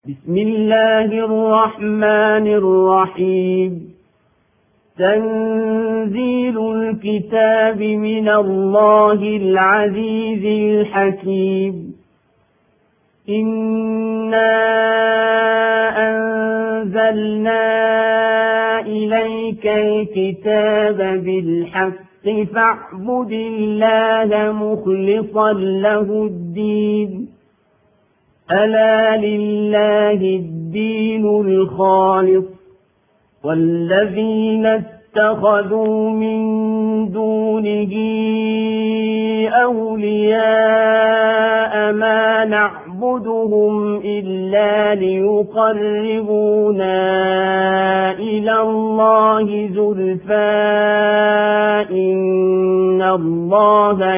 بسم الله الرحمن الرحيم. تنزيل الكتاب من الله العزيز الحكيم. إنا أنزلنا إليك الكتاب بالحق فاعبد الله مخلصا له الدين. ألا لله الدين الخالص، والذين اتخذوا من دونه أولياء ما نعبدهم إلا ليقربونا إلى الله زلفى إن الله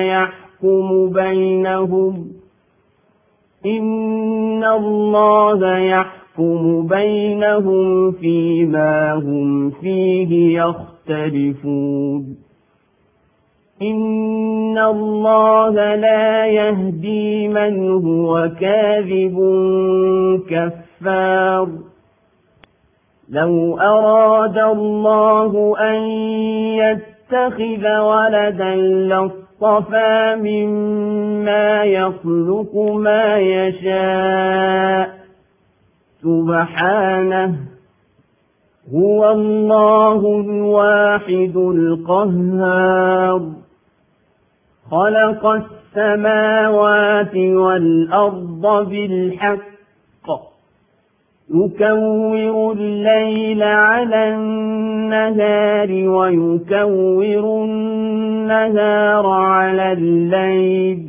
يحكم بينهم فيما هم فيه يختلفون. إن الله لا يهدي من هو كاذب كفار. لو أراد الله أن يتخذ ولدا اصطفى مما يخلق ما يشاء سبحانه، هو الله الواحد القهار. خلق السماوات والأرض بالحق يكور الليل على النهار ويكور النهار على الليل،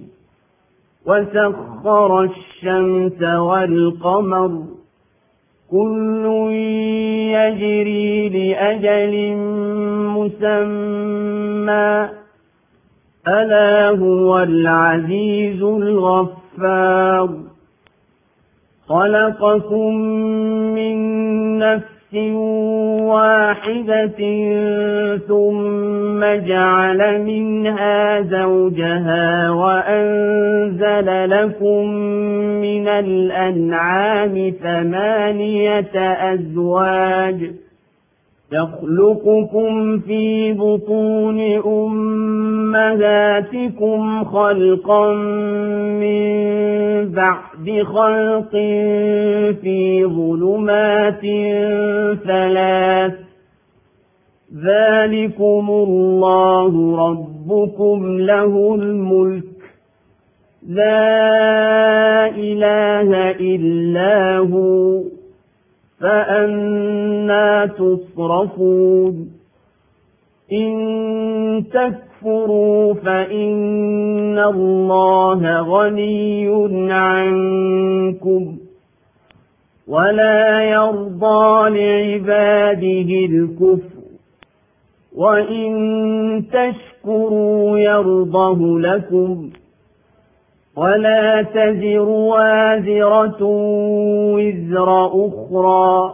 وسخر الشمس والقمر كل يجري لأجل مسمى، ألا هو العزيز الغفار. خلقكم من نفس واحدة ثم جعل منها زوجها وأنزل لكم من الأنعام 8 أزواج يخلقكم في بطون أمهاتكم خلقا من بعد خلق في ظلمات 3، ذلكم الله ربكم له الملك لا إله إلا هو، فأنى تصرفون. إن تكفروا فإن الله غني عنكم ولا يرضى لعباده الكفر، وإن تشكروا يرضه لكم، ولا تزر وازرة وزر أخرى،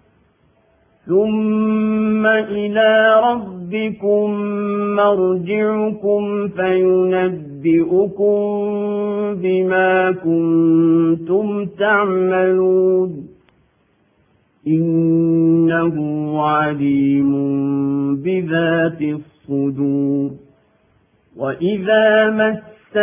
ثم إلى ربكم مرجعكم فينبئكم بما كنتم تعملون، إنه عليم بذات الصدور. وإذا مس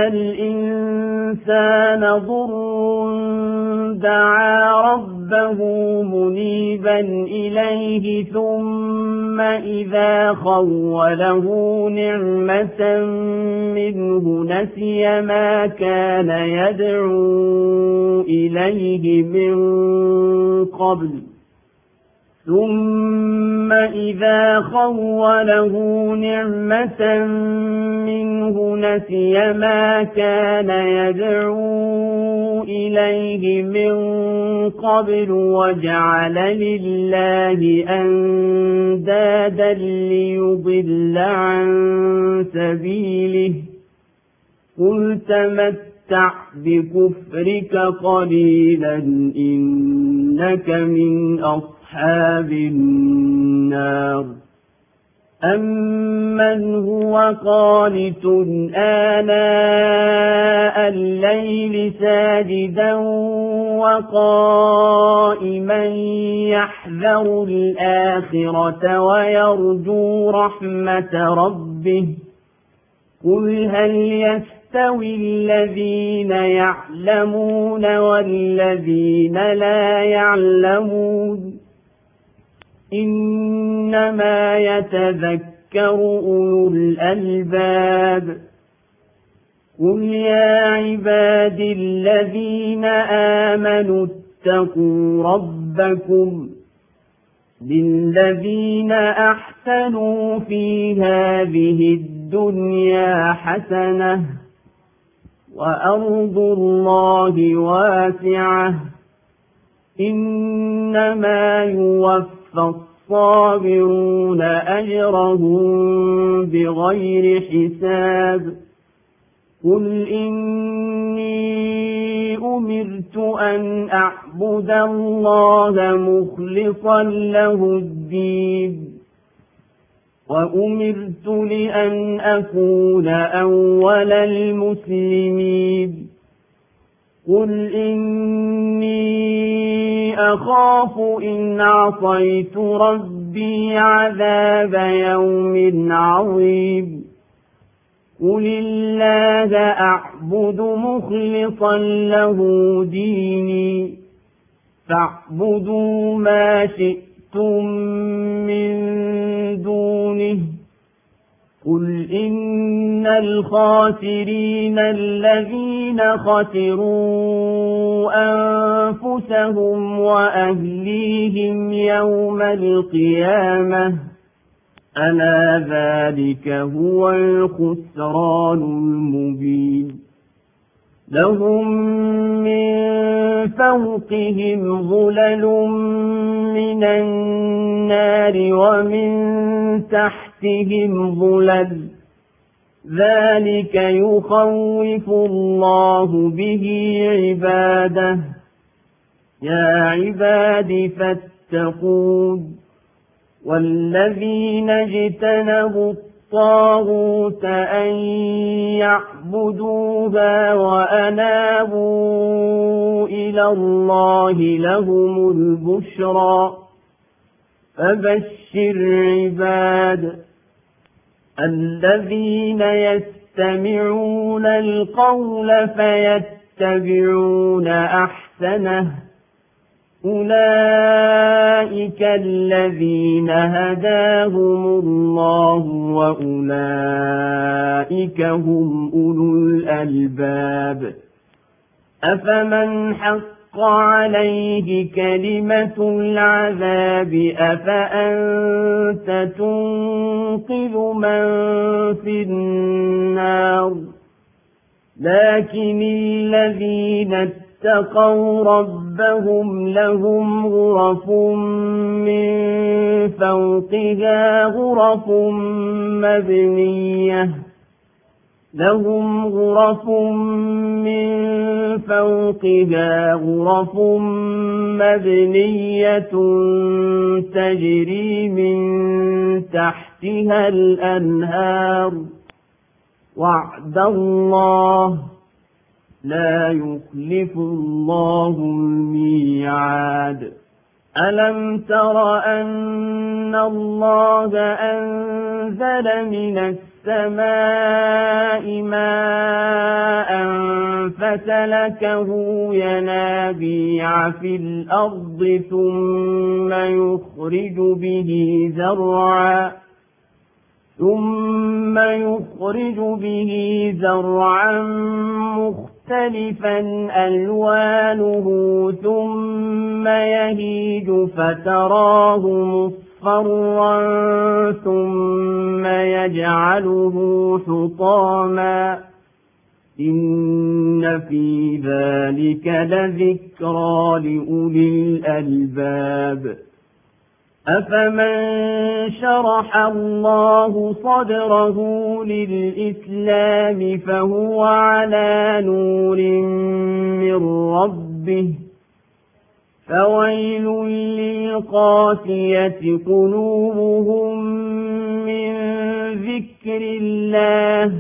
الإنسان ضر دعا ربه منيبا إليه ثم إذا خوله نعمة منه نسي ما كان يدعو إليه من قبل، ثم إذا خوله نعمة منه نسي ما كان يدعو إليه من قبل وجعل لله أندادا ليضل عن سبيله، قل تمتع بكفرك قليلا إنك من أصحاب النار. أَمَّنْ هُوَ قَانِتٌ آنَاءَ اللَّيْلِ سَاجِدًا وَقَائِمًا من يحذر الآخرة ويرجو رحمة ربه قل هل يستوي الذين يعلمون والذين لا يعلمون إنما يتذكر أولو الألباب قل يا عبادي الذين آمنوا اتقوا ربكم للذين أحسنوا في هذه الدنيا حسنة وأرض الله واسعة إنما يوفى الصابرون أجرهم بغير حساب قل إني أمرت أن أعبد الله مخلصا له الدين وأمرت لأن أكون أول المسلمين قل إني أخاف إن عصيت ربي عذاب يوم عظيم قل الله أعبد مخلصا له ديني فاعبدوا ما شئتم من دونه قل إن الخاسرين الذين خسروا أنفسهم وأهليهم يوم القيامة ألا ذلك هو الخسران المبين لهم من فوقهم ظلل من النار ومن تحتهم ظلل ذلك يخوف الله به عباده يا عباد فاتقون والذين اجتنبوا الطاغوت أن يعبدوها وأنابوا إلى الله لهم البشرى فبشر عباد الذين يستمعون القول فيتبعون أحسنه أولئك الذين هداهم الله وأولئك هم أولو الألباب أفمن حق عليه كلمة العذاب أفأنت تنقذ من في النار لكن الذين اتقوا ربهم لهم غرف من فوقها غرف مبنية لهم غرف من فوقها غرف مبنية تجري من تحتها الأنهار وعد الله لا يخلف الله الميعاد ألم تر أن الله أنزل من السماء ماء فسلكه ينابيع في الأرض ثم يخرج به زرعا مختلفا ألوانه ثم يهيج فتراه مصفرا ثم يجعله حطاما إن في ذلك لذكرى لأولي الألباب أفمن شرح الله صدره للإسلام فهو على نور من ربه فويل للقاسية قلوبهم من ذكر الله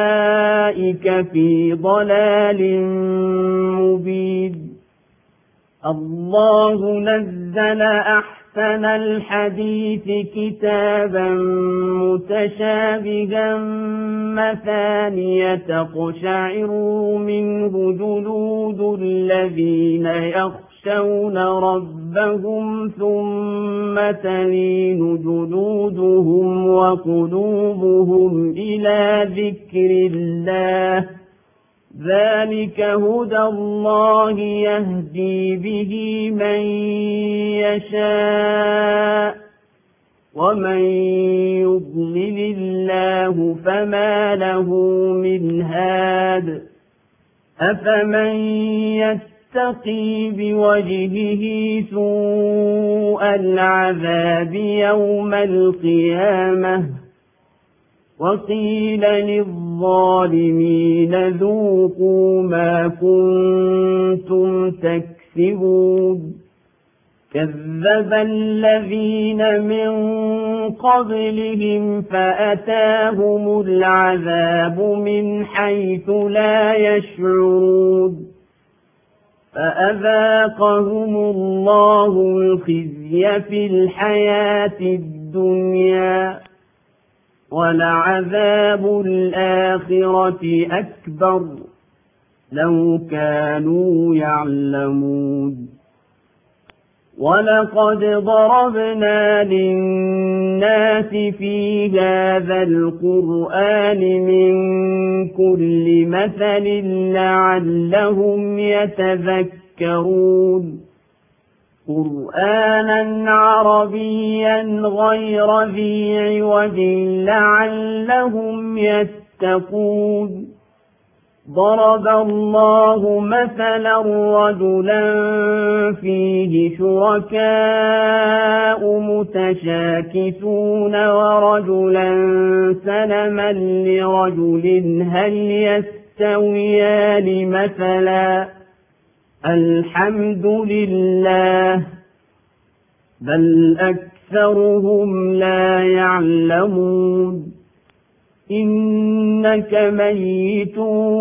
أولئك في ضلال مبين الله نزل أحسن الحديث كتابا متشابها مثانية تقشعر منه جلود الذين يخشون ربهم ثم تلين جلودهم وقلوبهم إلى ذكر الله ذلك هدى الله يهدي به من يشاء ومن يضلل الله فما له من هاد أفمن يتقي بوجهه سوء العذاب يوم القيامة وقيل للظالمين ذوقوا ما كنتم تكسبون كذب الذين من قبلهم فأتاهم العذاب من حيث لا يشعرون فأذاقهم الله الخزي في الحياة الدنيا ولعذاب الآخرة أكبر لو كانوا يعلمون ولقد ضربنا للناس في هذا القرآن من كل مثل لعلهم يتذكرون قرآنا عربيا غير ذي عوج لعلهم يتقون ضرب الله مثلا رجلا فيه شركاء متشاكسون ورجلا سلما لرجل هل يستويان مثلا الحمد لله بل أكثرهم لا يعلمون إنك ميت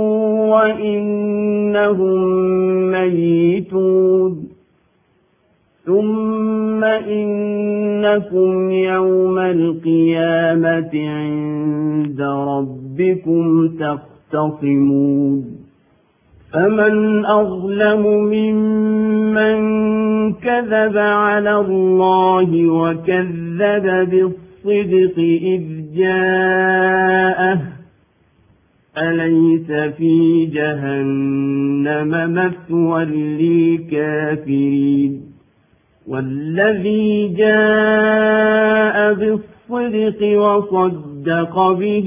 وإنهم ميتون ثم إنكم يوم القيامة عند ربكم تختصمون فمن أظلم ممن كذب على الله وكذب بالصدق إذ جاءه أليس في جهنم مثوى للكافرين والذي جاء بالصدق وصدق به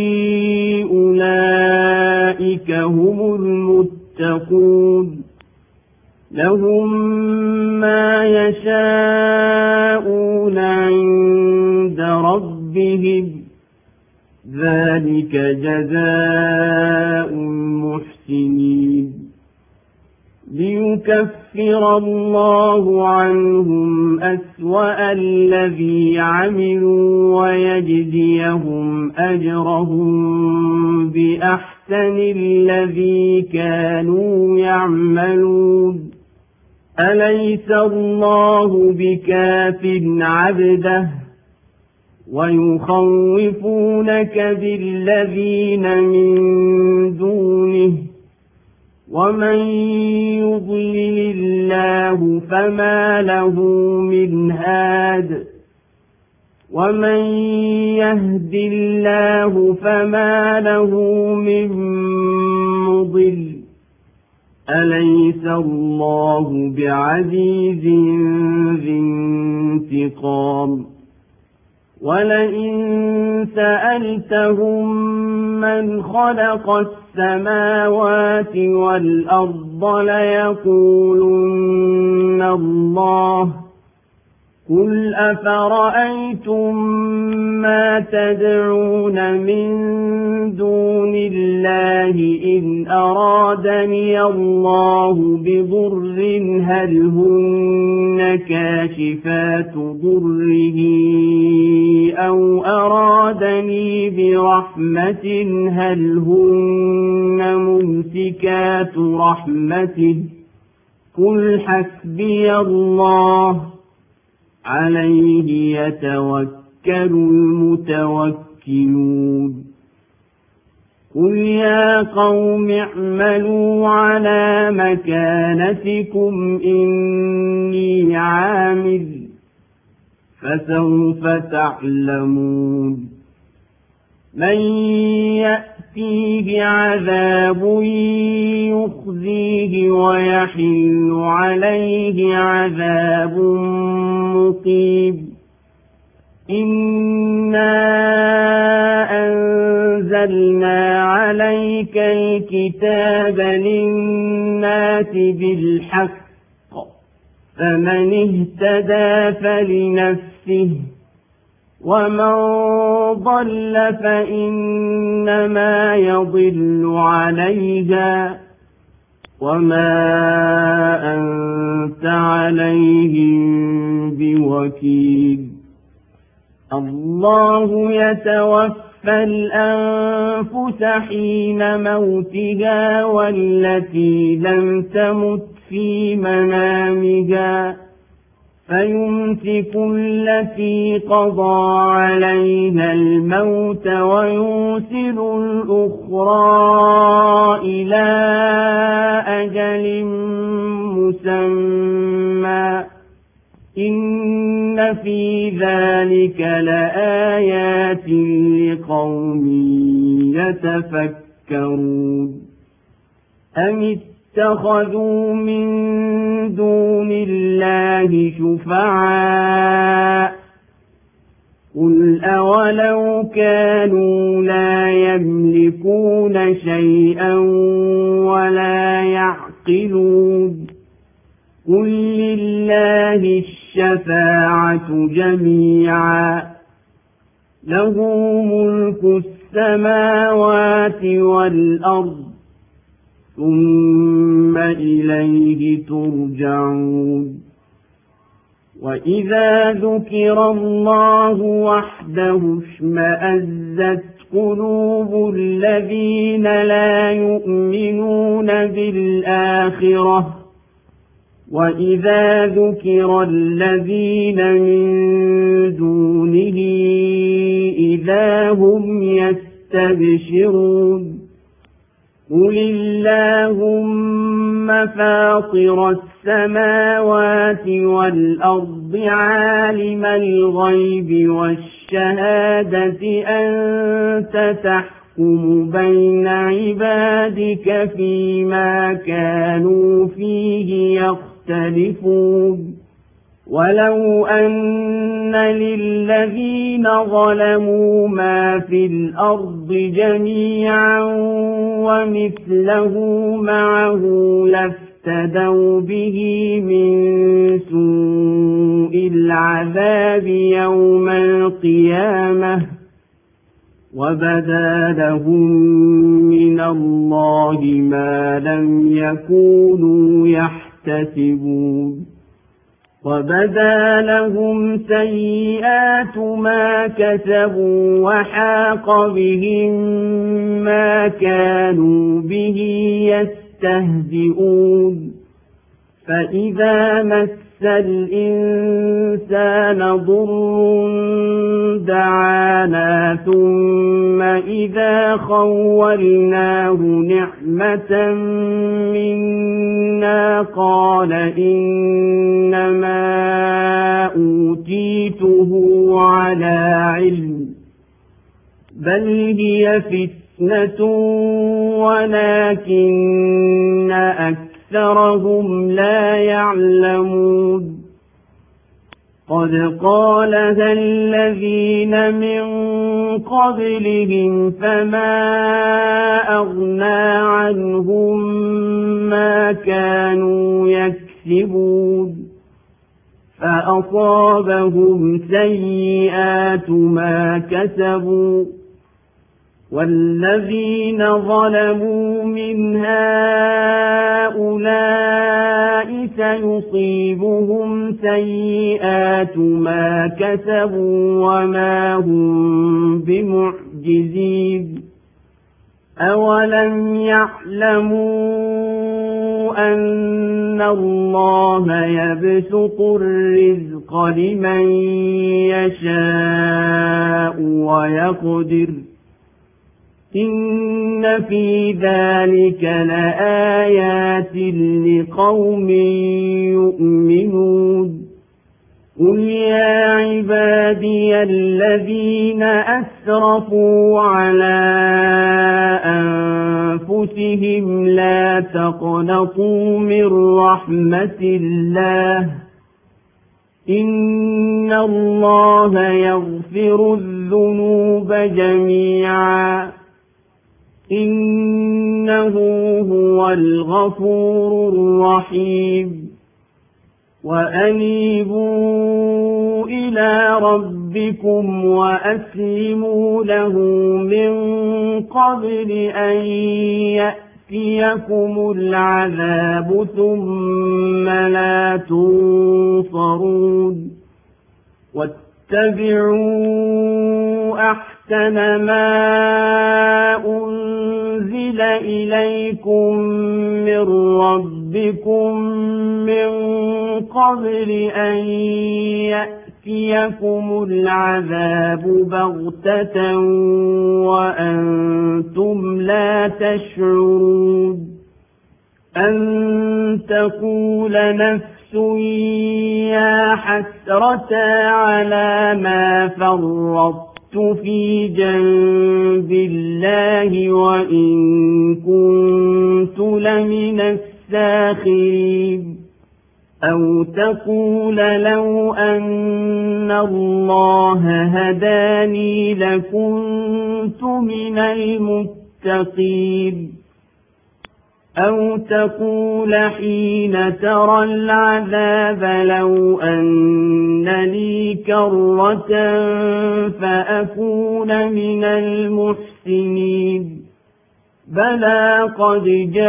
أولئك هم المتقون لهم ما يشاءون عند ربهم ذلك جزاء المحسنين ليكفر الله عنهم أسوأ الذي عملوا ويجزيهم أجرهم بأحسن الذي كانوا يعملون أليس الله بكاف عبده ويخوفونك بالذين من دونه ومن يضلل الله فما له من هاد ومن يهد الله فما له من مضل أليس الله بعزيز ذي انتقام ولئن سألتهم من خلق السماوات والأرض ليقولن الله قل أفرأيتم ما تدعون من دون الله إن أرادني الله بضر هل هن كاشفات ضره أو أرادني برحمة هل هن ممسكات رحمته قل حسبي الله عليه يتوكل المتوكلون قل يا قوم اعملوا على مكانتكم إني عامل فسوف تعلمون من يأتيه عذاب يخزيه ويحل عليه عذاب مقيم إنا أنزلنا عليك الكتاب للناس بالحق فمن اهتدى فلنفسه ومن ضل فإنما يضل عليها وما أنت عليهم بوكيل الله يتوفى الأنفس حين موتها والتي لم تمت في منامها فيمسك التي قضى عليها الموت ويرسل الأخرى إلى أجل مسمى إن في ذلك لآيات لقوم يتفكرون أم اتخذوا من دون الله شفعاء قل أولو كانوا لا يملكون شيئا ولا يعقلون قل لله الشفاعة جميعا له ملك السماوات والأرض ثم إليه ترجعون وإذا ذكر الله وحده اشمأزت قلوب الذين لا يؤمنون بالآخرة وإذا ذكر الذين من دونه إذا هم يستبشرون قل اللهم فاطر السماوات والأرض عالم الغيب والشهادة أنت تحكم بين عبادك فيما كانوا فيه يختلفون ولو أن للذين ظلموا ما في الأرض جميعا ومثله معه لافتدوا به من سوء العذاب يوم القيامة وبدا لهم من الله ما لم يكونوا يحتسبون وبدا لهم سيئات ما كسبوا وحاق بهم ما كانوا به يستهزئون فإذا مس الإنسان ضر دعانا ثم إذا خولناه نعمة منا قال إنما أوتيته على علم بل هي فتنة ولكن أكثرهم لا يعلمون قد قالها الذين من قبلهم فما أغنى عنهم ما كانوا يكسبون فأصابهم سيئات ما كسبوا والذين ظلموا من هؤلاء سيصيبهم سيئات ما كسبوا وما هم بمعجزين أولم يعلموا أن الله يبسط الرزق لمن يشاء ويقدر إن في ذلك لآيات لقوم يؤمنون قل يا عبادي الذين أسرفوا على أنفسهم لا تقنطوا من رحمة الله إن الله يغفر الذنوب جميعا إنه هو الغفور الرحيم وأنيبوا إلى ربكم وأسلموا له من قبل أن يأتيكم العذاب ثم لا تنصرون واتبعوا أحسن ما أنزل إليكم من ربكم من قبل أن يأتيكم العذاب بغتة وأنتم لا تشعرون أن تقول نفس يا حسرة على ما فرطت في جنب الله وإن كنت لمن الساخرين أو تقول لو أن الله هداني لكنت من المتقين أو تقول حين ترى العذاب لو أن لي كرة فأكون من المحسنين بلى قد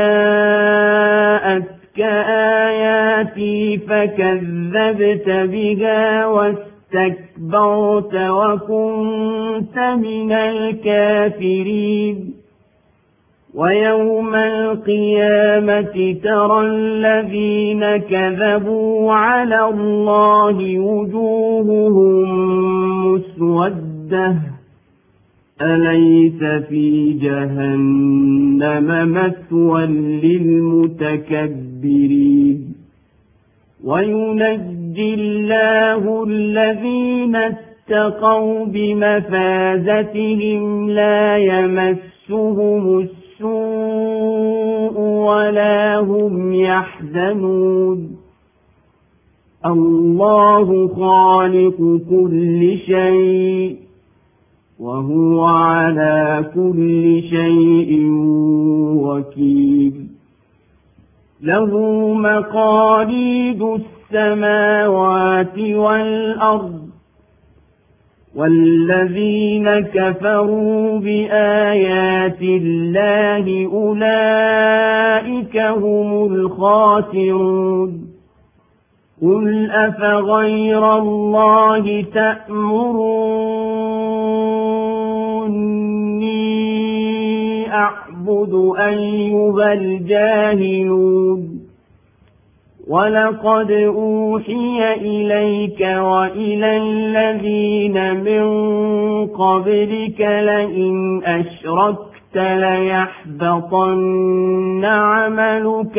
جاءتك آياتي فكذبت بها واستكبرت وكنت من الكافرين ويوم القيامة ترى الذين كذبوا على الله وجوههم مسودة أليس في جهنم مثوى للمتكبرين وينجي الله الذين اتقوا بمفازتهم لا يمسهم السوء ولا هم يحزنون الله خالق كل شيء وهو على كل شيء وكيل له مقاليد السماوات والأرض والذين كفروا بآيات الله أولئك هم الخاسرون قل أفغير الله تأمروني أعبد أيها الجاهلون ولقد أوحي إليك وإلى الذين من قبلك لئن أشركت ليحبطن عملك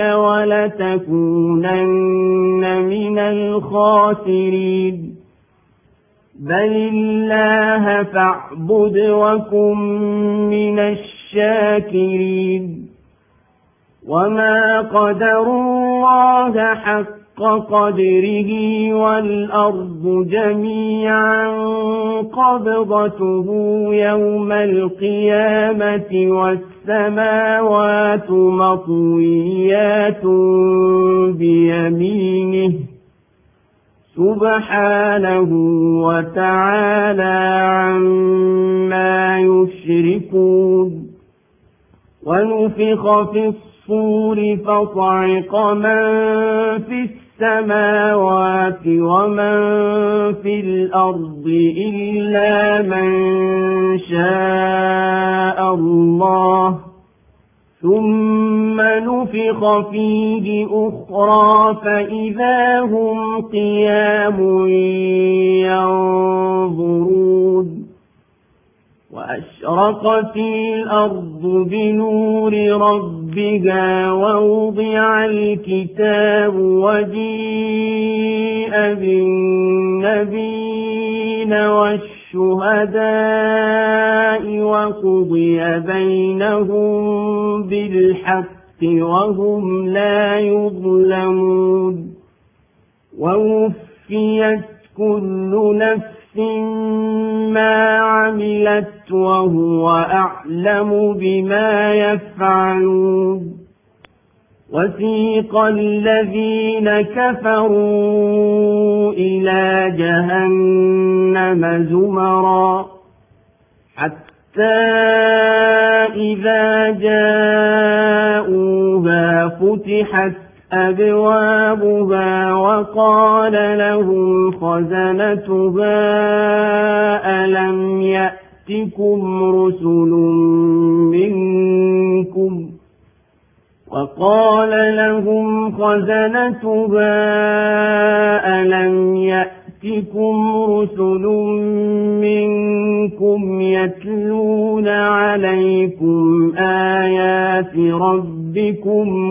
ولتكونن من الخاسرين بل الله فاعبد وكن من الشاكرين وما قدروا الله حق قدره والأرض جميعا قبضته يوم القيامة والسماوات مطويات بيمينه سبحانه وتعالى عما يشركون ونفخ في الصور فصعق من في السماوات ومن في الأرض إلا من شاء الله ثم نفخ فيه أخرى فإذا هم قيام ينظرون وأشرقت الأرض بنور ربها ووضع الكتاب وجيء بالنبيين والشهداء وقضي بينهم بالحق وهم لا يظلمون ووفيت كل نفس ما عملت وهو أعلم بما يفعلون وسيق الذين كفروا إلى جهنم زمرا حتى إذا جاءوها فتحت أبوابها وقال لهم خزنتها ألم يأتكم رسل منكم يتلون عليكم آيات ربكم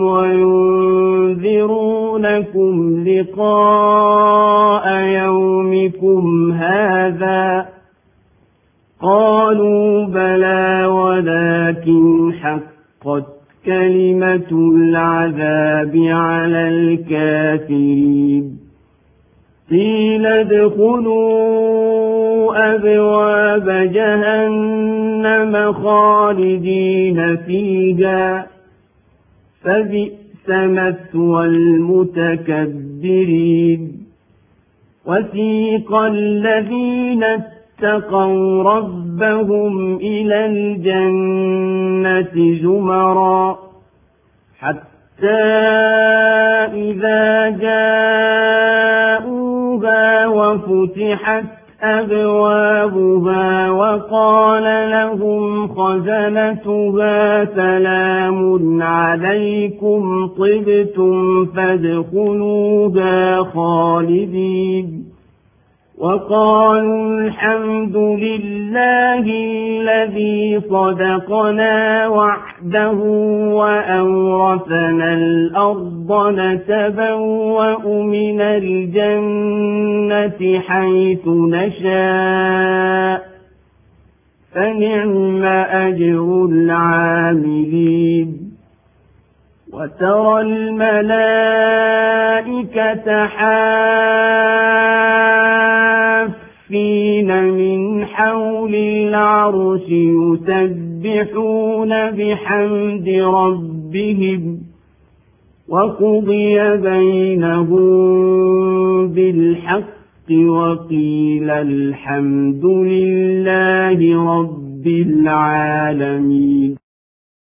وينذرونكم لقاء يومكم هذا قالوا بلى ولكن حقت كلمة العذاب على الكافرين قيل ادخلوا أبواب جهنم خالدين فيها فبئس مثوى المتكبرين وسيق الذين اتقوا ربهم إلى الجنة زمرا حتى إذا جاءوها وفتحت أبوابها وقال لهم خزنتها سلام عليكم طبتم فادخلوها خالدين وقالوا الحمد لله الذي صدقنا وعده وأورثنا الأرض نتبوأ من الجنة حيث نشاء فنعم أجر العاملين وترى الملائكة حافين من حول العرش يسبحون بحمد ربهم وقضي بينهم بالحق وقيل الحمد لله رب العالمين.